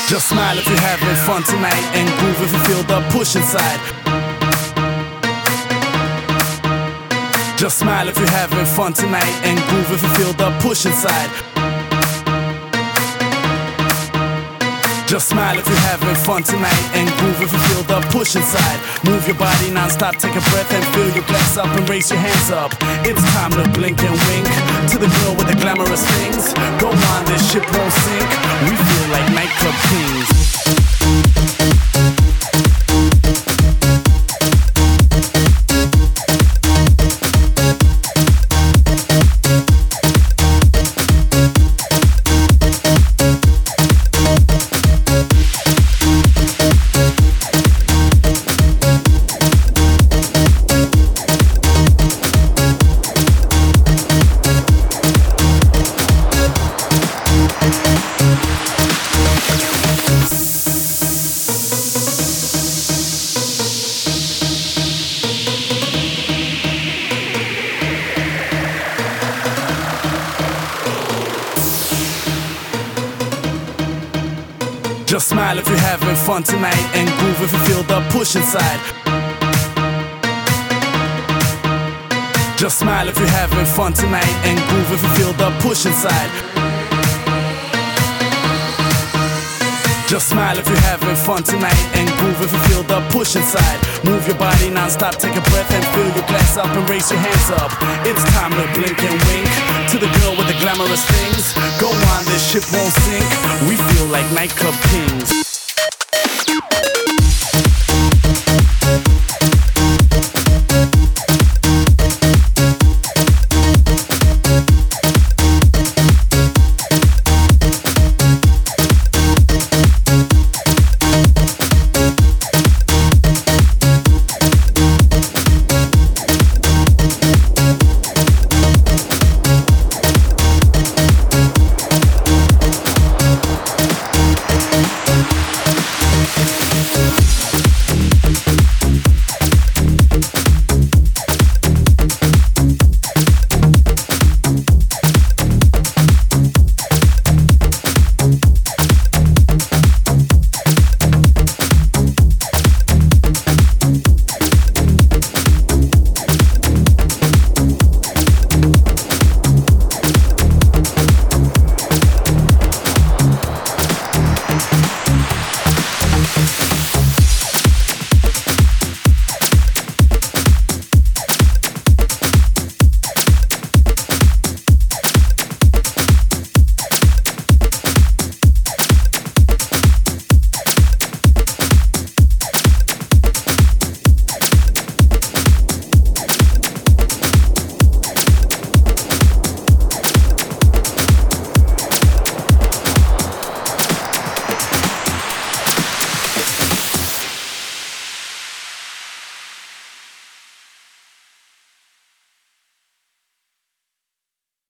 Just smile if you're having fun tonight, and groove if you feel the push inside. Just smile if you're having fun tonight, and groove if you feel the push inside. Just smile if you're having fun tonight, and groove if you feel the push inside. Move your body non-stop, take a breath and fill your glass up and raise your hands up. It's time to blink and wink to the girl with the glamorous things. Go on, this ship won't sink. We feel like nightclub kings. Just smile if you're having fun tonight, and groove if you feel the push inside. Just smile if you're having fun tonight, and groove if you feel the push inside. Just smile if you're having fun tonight, and groove if you feel the push inside. Move your body non-stop, take a breath and fill your glass up and raise your hands up. It's time to blink and wink to the girl with the glamorous things. Go on, this ship won't sink. We feel like nightclub kings.